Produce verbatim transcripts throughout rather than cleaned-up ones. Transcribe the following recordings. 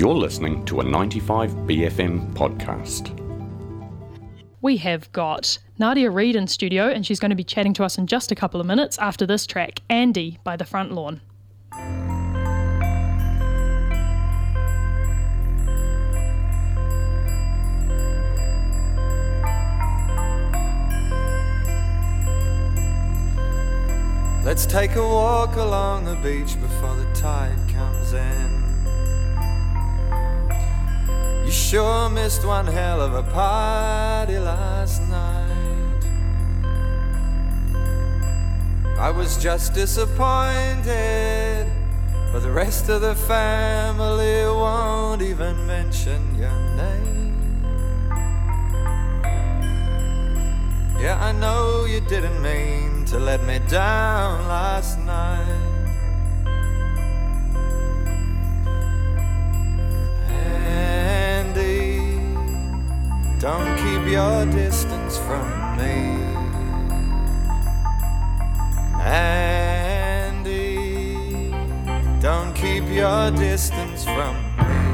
You're listening to a ninety-five B F M podcast. We have got Nadia Reid in studio, and she's going to be chatting to us in just a couple of minutes after this track, Andy by The Front Lawn. Let's take a walk along the beach before the tide comes in. You sure missed one hell of a party last night. I was just disappointed, but the rest of the family won't even mention your name. Yeah, I know you didn't mean to let me down last night. Don't keep your distance from me, Andy. Don't keep your distance from me.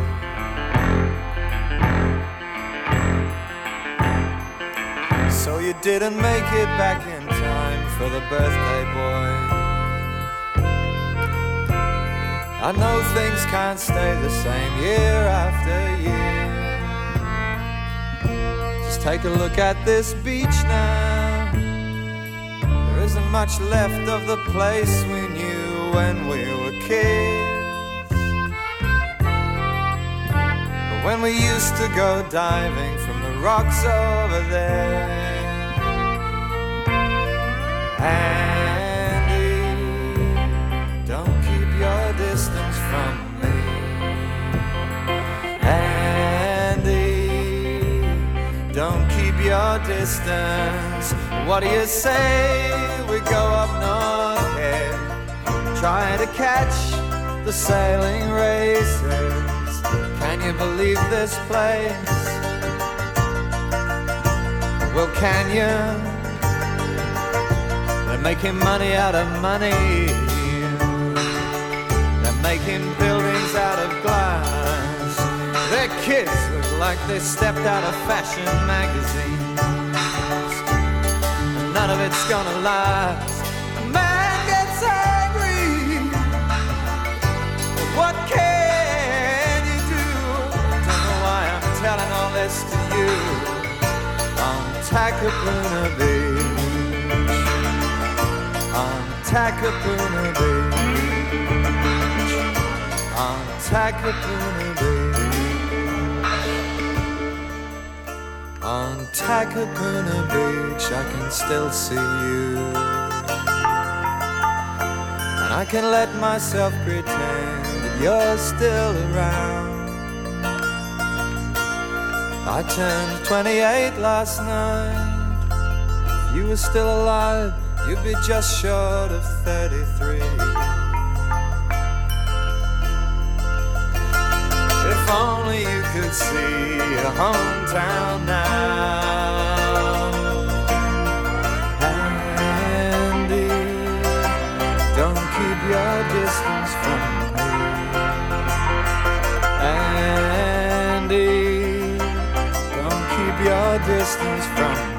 So you didn't make it back in time for the birthday boy. I know things can't stay the same year after year. Take a look at this beach now. There isn't much left of the place we knew when we were kids. But when we used to go diving from the rocks over there. Andy, don't keep your distance from me. Don't keep your distance. What do you say we go up north here, trying to catch the sailing races? Can you believe this place? Well, can you? They're making money out of money. They're making buildings out of glass. Their kids look like they stepped out of fashion magazines. And none of it's gonna last. A man gets angry. What can you do? Don't know why I'm telling all this to you. On Takapuna Beach. On Takapuna Beach. On Takapuna Beach. On Takapuna Beach, I can still see you. And I can let myself pretend that you're still around. I turned twenty-eight last night. If you were still alive, you'd be just short of thirty-three. If only you could see your hometown now. Andy, don't keep your distance from me. Andy, don't keep your distance from me.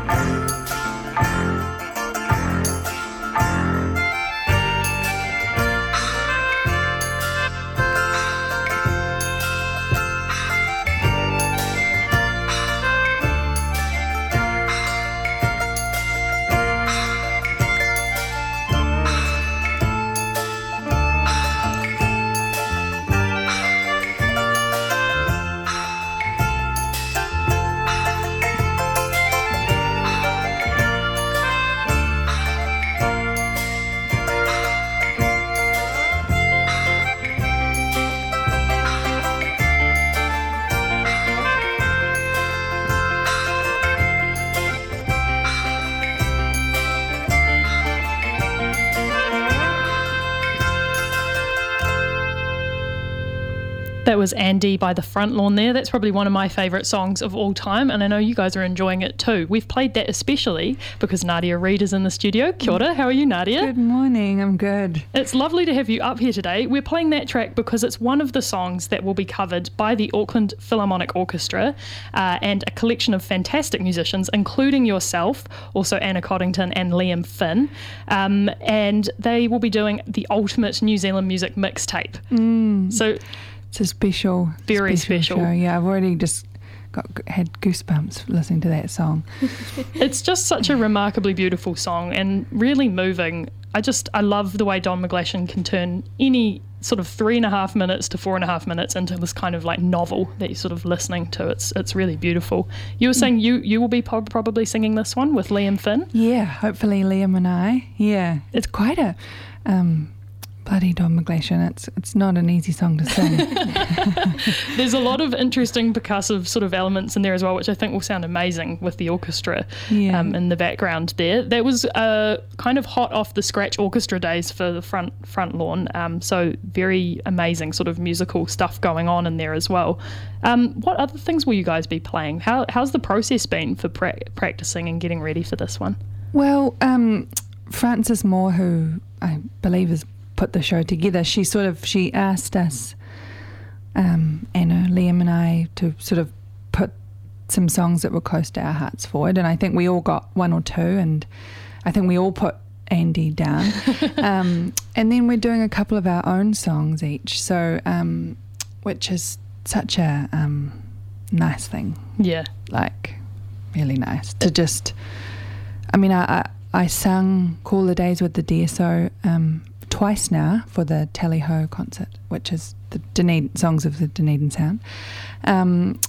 That was Andy by The Front Lawn there. That's probably one of my favourite songs of all time, and I know you guys are enjoying it too. We've played that especially because Nadia Reid is in the studio. Kia ora, how are you, Nadia? Good morning, I'm good. It's lovely to have you up here today. We're playing that track because it's one of the songs that will be covered by the Auckland Philharmonic Orchestra uh, and a collection of fantastic musicians, including yourself, also Anna Coddington and Liam Finn. Um, and they will be doing the ultimate New Zealand music mixtape. Mm. So it's a special, very special, special. show. Yeah, I've already just got had goosebumps listening to that song. It's just such a remarkably beautiful song and really moving. I just, I love the way Don McGlashan can turn any sort of three and a half minutes to four and a half minutes into this kind of like novel that you're sort of listening to. It's it's really beautiful. You were saying you, you will be po- probably singing this one with Liam Finn? Yeah, hopefully Liam and I. Yeah, it's quite a... Um, bloody Don McGlashan, it's it's not an easy song to sing. There's a lot of interesting percussive sort of elements in there as well, which I think will sound amazing with the orchestra yeah. um, in the background there. That was uh, kind of hot off the scratch orchestra days for the front front lawn, um, so very amazing sort of musical stuff going on in there as well. Um, what other things will you guys be playing? How How's the process been for pra- practicing and getting ready for this one? Well, um, Frances Moore, who I believe is put the show together, she sort of she asked us um, Anna, Liam and I to sort of put some songs that were close to our hearts forward, and I think we all got one or two, and I think we all put Andy down. um, and then we're doing a couple of our own songs each, so um, which is such a um, nice thing. Yeah, like really nice to just I mean I, I, I sung Call the Days with the D S O um, twice now for the Tally Ho concert, which is the Dunedin songs of the Dunedin Sound, um,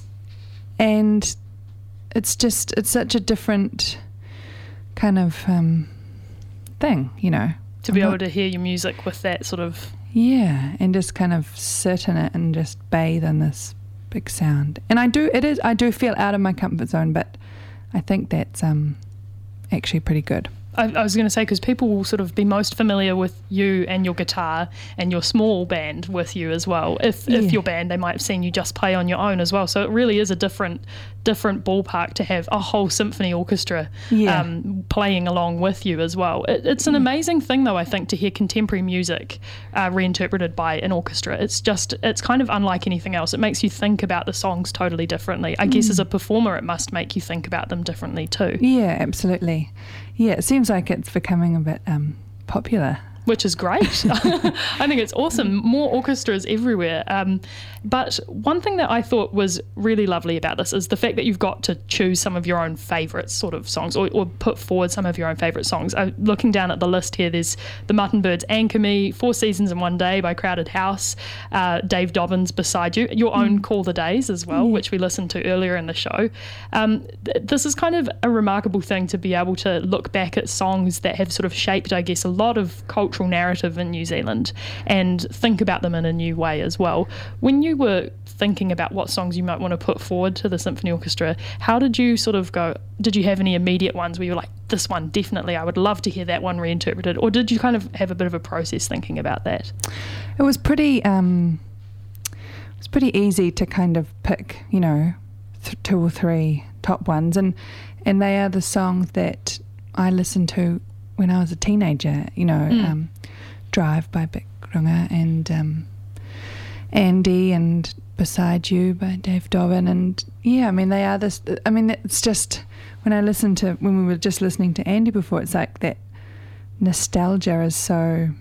and it's just it's such a different kind of um, thing, you know, to be I'm able not, to hear your music with that sort of yeah, and just kind of sit in it and just bathe in this big sound. And I do it is I do feel out of my comfort zone, but I think that's um, actually pretty good. I, I was going to say, because people will sort of be most familiar with you and your guitar and your small band with you as well. If yeah. if your band, they might have seen you just play on your own as well. So it really is a different different ballpark to have a whole symphony orchestra yeah. um, playing along with you as well. It, it's an amazing thing, though, I think, to hear contemporary music uh, reinterpreted by an orchestra. It's just, it's kind of unlike anything else. It makes you think about the songs totally differently. I mm. guess as a performer, it must make you think about them differently too. Yeah, absolutely. Yeah, it seems like it's becoming a bit um, popular. Which is great. I think it's awesome. More orchestras everywhere. Um, but one thing that I thought was really lovely about this is the fact that you've got to choose some of your own favourite sort of songs, or, or put forward some of your own favourite songs. Uh, looking down at the list here, there's the Mutton Birds' Anchor Me, Four Seasons in One Day by Crowded House, uh, Dave Dobbins' Beside You, your own mm. Call the Days as well, mm. which we listened to earlier in the show. Um, th- this is kind of a remarkable thing to be able to look back at songs that have sort of shaped, I guess, a lot of cultural narrative in New Zealand and think about them in a new way as well. When you were thinking about what songs you might want to put forward to the symphony orchestra, how did you sort of go, did you have any immediate ones where you were like, this one definitely, I would love to hear that one reinterpreted, or did you kind of have a bit of a process thinking about that? It was pretty um it was pretty easy to kind of pick, you know, th- two or three top ones, and and they are the songs that I listened to when I was a teenager, you know, mm. um, Drive by Bic Runga, and um, Andy and Beside You by Dave Dobbin, and yeah, I mean they are this. I mean it's just when I listened to when we were just listening to Andy before, it's like that nostalgia is so,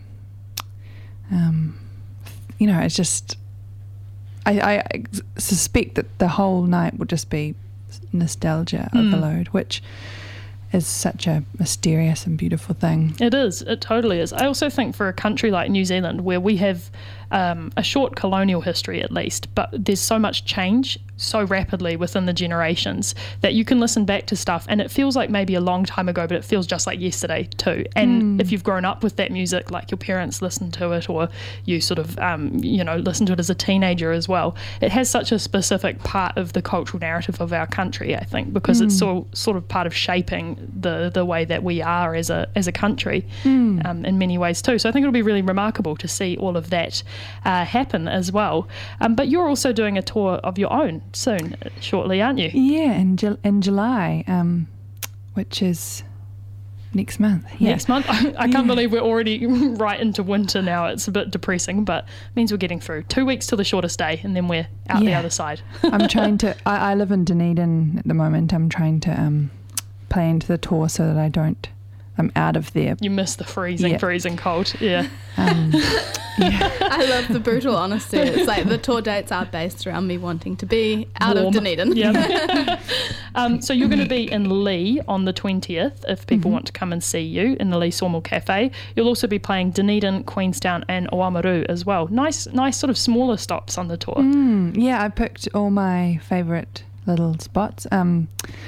um, you know, it's just. I, I suspect that the whole night will just be nostalgia mm. overload, which is such a mysterious and beautiful thing. It is. It totally is. I also think for a country like New Zealand, where we have um, a short colonial history at least, but there's so much change so rapidly within the generations that you can listen back to stuff and it feels like maybe a long time ago, but it feels just like yesterday too. And mm. if you've grown up with that music, like your parents listened to it, or you sort of, um, you know, listen to it as a teenager as well, it has such a specific part of the cultural narrative of our country, I think, because mm. it's so, sort of part of shaping the the way that we are as a as a country mm. um, in many ways too. So I think it'll be really remarkable to see all of that uh, happen as well. Um, but you're also doing a tour of your own soon, shortly, aren't you? Yeah, in, Ju- in July, um, which is next month. Yeah. Next month. I, I can't Yeah. believe we're already right into winter now. It's a bit depressing, but it means we're getting through. Two weeks till the shortest day, and then we're out the Yeah. other side. I'm trying to, I, I live in Dunedin at the moment. I'm trying to um, play into the tour so that I don't, I'm out of there. You miss the freezing, Yeah. freezing cold. Yeah. Um, yeah. I love the brutal honesty. It's like the tour dates are based around me wanting to be out Warm. of Dunedin. Yeah. um, so you're going to be in Lee on the twentieth if people want to come and see you in the Lee Sawmill Cafe. You'll also be playing Dunedin, Queenstown and Oamaru as well. Nice, nice sort of smaller stops on the tour. Mm, yeah, I picked all my favourite little spots. Um,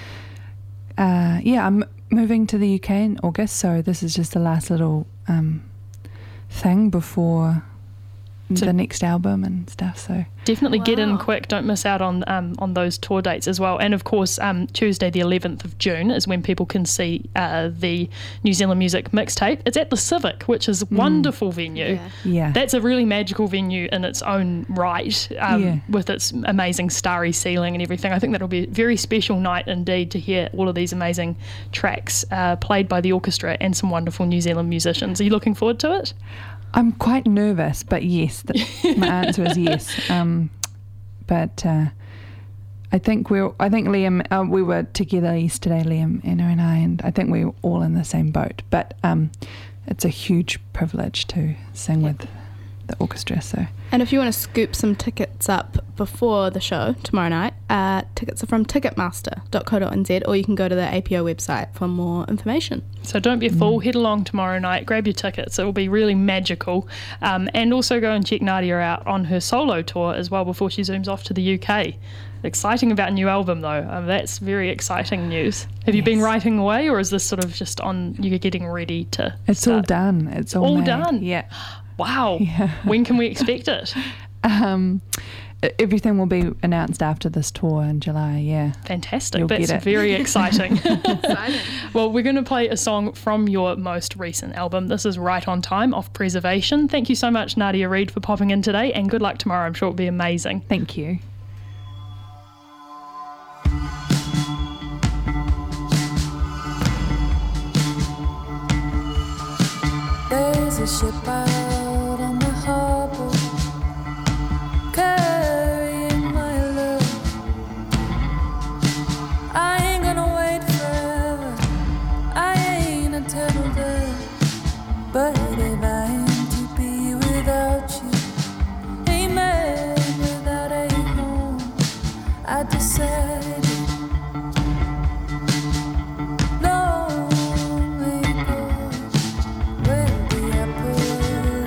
uh, yeah, I'm moving to the U K in August, so this is just the last little um, thing before So- the next album and stuff. So Definitely get in Wow. quick. Don't miss out on um, on those tour dates as well. And of course, um, Tuesday the eleventh of June is when people can see uh, the New Zealand Music mixtape. It's at the Civic, which is a wonderful venue. Yeah. yeah, That's a really magical venue in its own right, um, Yeah. with its amazing starry ceiling and everything. I think that'll be a very special night indeed to hear all of these amazing tracks uh, played by the orchestra and some wonderful New Zealand musicians. Are you looking forward to it? I'm quite nervous, but yes, th- my answer is yes. Um, but uh, I think we're. I think Liam. Uh, we were together yesterday, Liam, Anna, and I, and I think we were all in the same boat. But um, it's a huge privilege to sing with the orchestra. So And if you want to scoop some tickets up before the show tomorrow night, uh, tickets are from ticketmaster dot co dot n z, or you can go to the A P O website for more information. So don't be a fool. Head along tomorrow night. Grab your tickets. It will be really magical. Um, and also go and check Nadia out on her solo tour as well before she zooms off to the U K. Exciting about a new album though. Um, that's very exciting news. Have you been Yes. writing away, or is this sort of just on? You're getting ready to. it's all start? done. It's all All made. done? Yeah. Wow. Yeah. When can we expect it? Um, e- everything will be announced after this tour in July. Yeah. Fantastic. You'll That's get it. very exciting. Exciting. Well, we're going to play a song from your most recent album. This is Right on Time off Preservation. Thank you so much, Nadia Reid, for popping in today, and good luck tomorrow. I'm sure it'll be amazing. Thank you. There's a ship out on the harbor carrying my love. I ain't gonna wait forever. I ain't a turtle dove. But if I am to be without you, a man without a home, I decided. Long ago, when the apple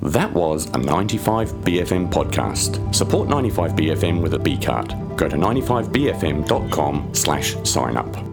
That was a ninety-five B F M podcast. Support ninety-five B F M with a B card. Go to ninety-five B F M dot com slash sign up.